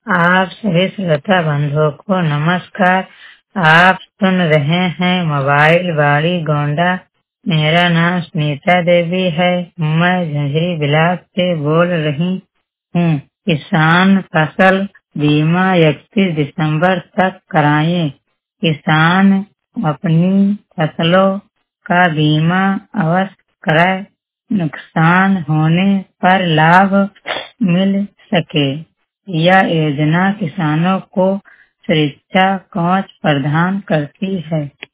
आप सभी श्रोता बंधुओं को नमस्कार। आप सुन रहे हैं मोबाइल बाड़ी गोंडा। मेरा नाम सुनीता देवी है। मैं झंझरी ब्लॉक से बोल रही हूँ। किसान फसल बीमा 31 दिसंबर तक कराएं। किसान अपनी फसलों का बीमा अवश्य कराएं, नुकसान होने पर लाभ मिल सके। यह योजना किसानों को सुरक्षा कवच प्रदान करती है।